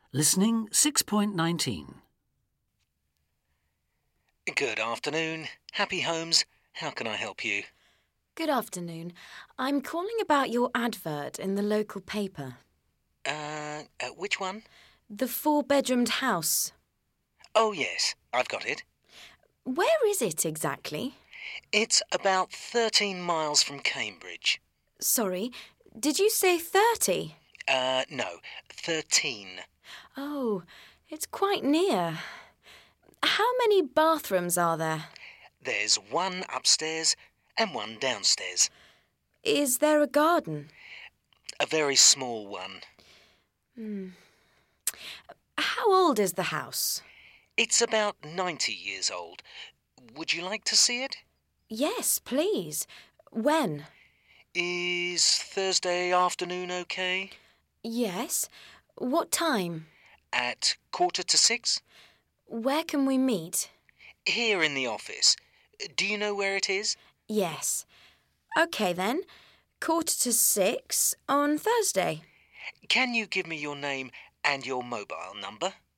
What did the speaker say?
Listening 6.19. Good afternoon. Happy Homes. How can I help you? Good afternoon. I'm calling about your advert in the local paper. Which one? The 4-bedroomed house. Oh, yes, I've got it. Where is it exactly? It's about 13 miles from Cambridge. Sorry, did you say 30? No, 13. Oh, it's quite near. How many bathrooms are there? There's one upstairs and one downstairs. Is there a garden? A very small one. How old is the house? It's about 90 years old. Would you like to see it? Yes, please. When? Is Thursday afternoon okay? Yes. What time? At 5:45? Where can we meet? Here in the office. Do you know where it is? Yes. OK then. 5:45 on Thursday. Can you give me your name and your mobile number?